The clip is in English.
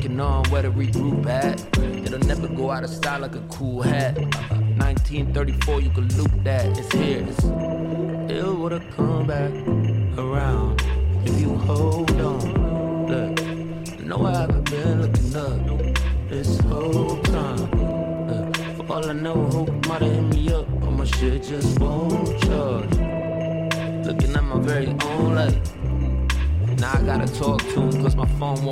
working on where to regroup at. It'll never go out of style like a cool hat. 1934, you can loop that. It's here. It would've come back around if you hold on. Look, no, I haven't been looking up this whole time. For all I know, hope might have hit me up, but my shit just won't charge. Looking at my very own light. Now I gotta talk to him, cause my phone won't